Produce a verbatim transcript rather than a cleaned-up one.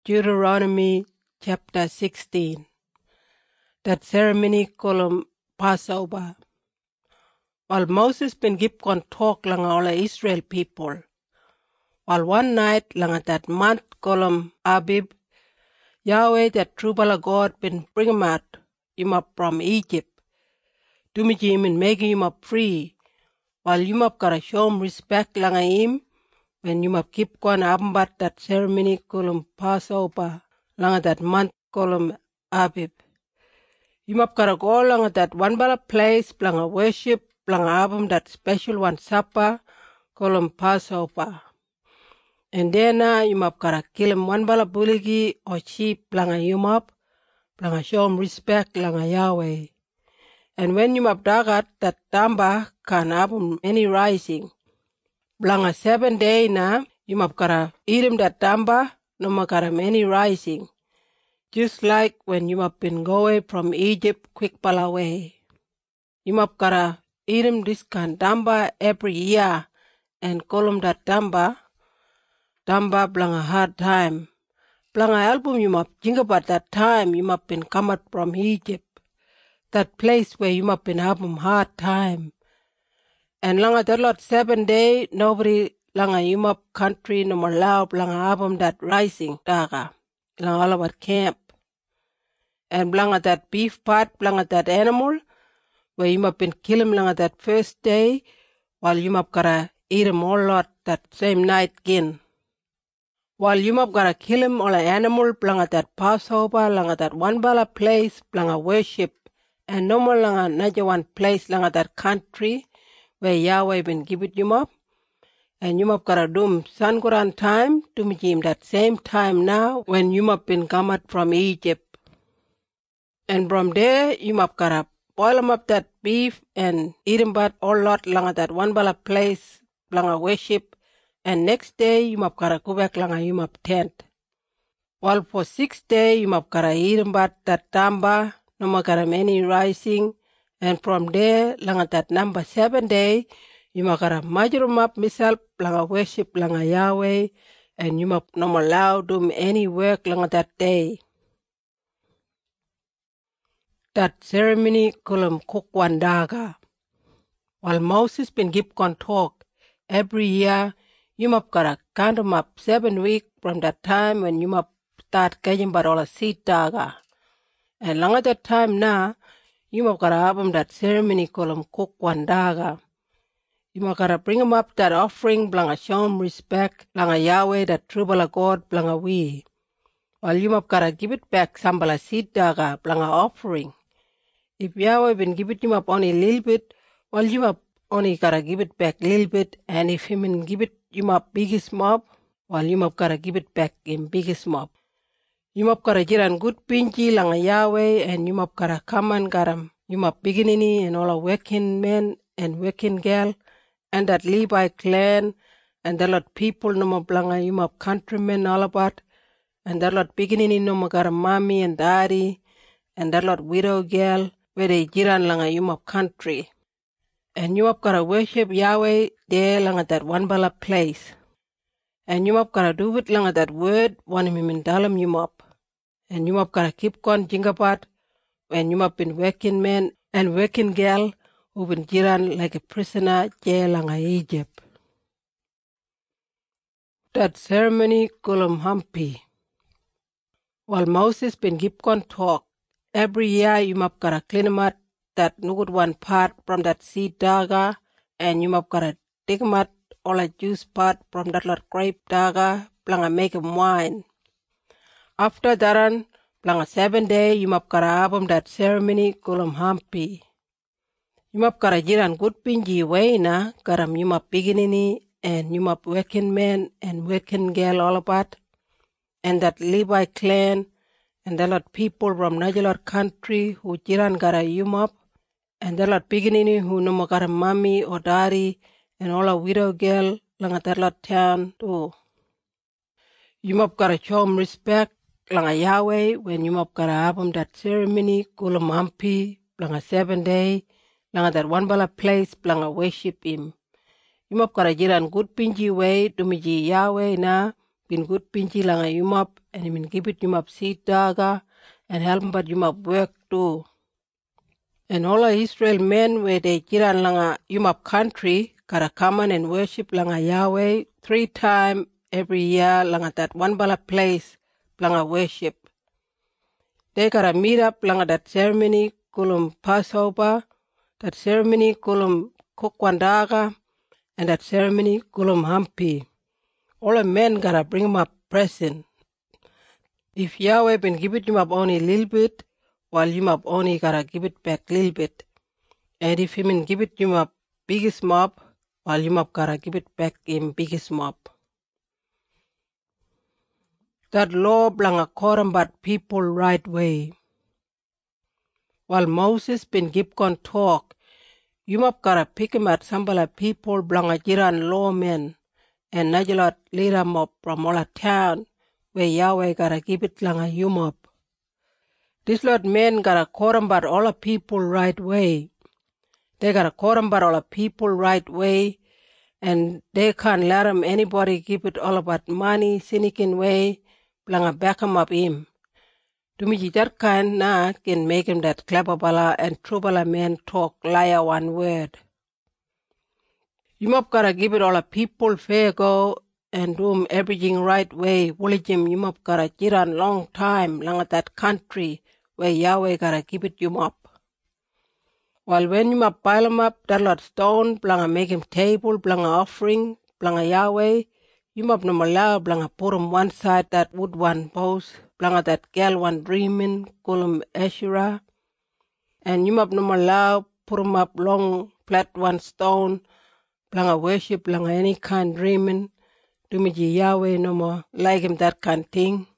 Deuteronomy chapter sixteen. That ceremony called Passover. While Moses been keep on talk langa all Israel people, while one night langa that month called Abib, Yahweh that true bala God been bring him out him up from Egypt, to me him and making him up free, while you up gotta show him respect langa him, when you up keep on abambat that ceremony called Passover langa that month called Abib. You up gotta go langa that one bala place langa worship langa abam that special one supper called Passover. And then uh, you up gotta kill him one bala buligi or sheep langa you up, langa show him respect langa Yahweh. And when you up dagat that tamba can abam any rising. Blanga seven day na, you up gotta eat him that tamba, no makara any rising. Just like when you up been going from Egypt quick pala way. You up gotta eat him this kind tamba every year and call him that tamba. Tamba blanga hard time. Blanga album you up think about that time you up been come out from Egypt. That place where you up been having hard time. And langa that lot seven day, nobody langa yumap country no more allow blanga abam that rising daga. Langa all about camp. And blanga that beef part, blanga that animal, where you up been kill him langa that first day, while you up gotta eat him all lot that same night again. While you up gotta kill him all animal, blanga that Passover, langa that one bala place, blanga worship, and no more langa another one place langa that country, where Yahweh been give it you up, and you up gotta do Sanguran time to me him that same time now when you up been come out from Egypt. And from there you up gotta boil him up that beef and eat him but all lot langa that one bala place langa worship, and next day you up gotta go back langa you up tent. While for six day you up gotta eat him but that tamba, no more gotta many rising. And from there, langa that number seven day, you makara majurum up myself, langa worship langa Yahweh, and you must no allow them any work langa that day. That ceremony called Kukwandaga. While Moses been keep on talk, every year, you must gotta count them up seven weeks from that time when you must start catching but all a seed daga. And langa that time now, you must gotta have them that ceremony called them cook one daga. You must gotta bring them up that offering, blanga show them respect, blanga Yahweh, that true bala God, blanga we. While you must gotta give it back some bala seed daga, blanga offering. If Yahweh been give it you up only a little bit, well you must only gotta give it back a little bit, and if him and give it you up biggest mob, well you must gotta give it back in biggest mob. You must gotta jiran good pinji langa Yahweh, and you must gotta come and garam. You must beginning and all a working men and working girl, and that Levi clan, and that lot people no more blanga you must countrymen all about, and that lot beginning no more gotta mommy and daddy, and that lot widow girl, where they jiran langa you must country. And you must gotta worship Yahweh there langa that one bala place. And you must gotta do it langa that word, one him in dalam you must. And you must gotta keep on jingabat when you must been working man and working girl who been jiran like a prisoner jail langa Egypt. That ceremony called Hampi. While Moses been keep on talk, every year you must gotta clean him out that good one part from that seed daga, and you must gotta take him out all the juice part from that lot grape daga, blanga make him wine. After that, blanga seven day, you must gotta have him that ceremony called Hampi. You must gotta jiran good pinji way na, garam you must beginning and you must working men and working girl all about, and that Levi clan, and that lot people from Najalot country who jiran gotta you must, and that lot beginning who no more gotta mommy or daddy, and all a widow girl langa that lot town too. You must gotta show them respect langa Yahweh when you must gotta have them that ceremony called Hampi langa seven day langa that one bala place langa worship him. You must gotta jiran good pinji way to me Yahweh na bin good pinchi langa yumap and bin give it yumap seed daga and help but yumap work too. And all Israel men where they jiran langa yumap country gotta come on and worship langa Yahweh three times every year langa that one bala place langa worship. They gotta meet up langa that ceremony kulum Passover, that ceremony kulum Kukwandaga, and that ceremony kulum Hampi. All the men gotta bring him up present. If Yahweh been give it him up only a little bit, while you up only gotta give it back a little bit. And if him and give it him up biggest mob, while you up gotta give it back in biggest mob. That law blang a korambat people right way. While Moses been give con talk, you up gotta pick him at sambala people blang a jiran lawmen and najalot leader mob from all a town where Yahweh gotta give it lang a yumop. This Lord men gotta korambat all the people right way. They gotta korambat all the people right way, and they can't let them anybody give it all about money, cynical way, blanga back him up him. To me that kind na can make him that clever bala and true bala man talk liar one word. You must gotta give it all the people fair go and do 'em everything right way. Woolajim you must gotta jiran long time langa that country where Yahweh gotta give it you up. While when you must pile 'em up, that lot stone, blanga make him table, blanga offering, blanga Yahweh, you must no allow blanga put 'em one side that wood one post, blanga that girl one dreaming, call 'em Asherah, and you must no allow put 'em up long flat one stone, blanga worship, blanga any kind dreaming, do me Yahweh no more like him that kind thing.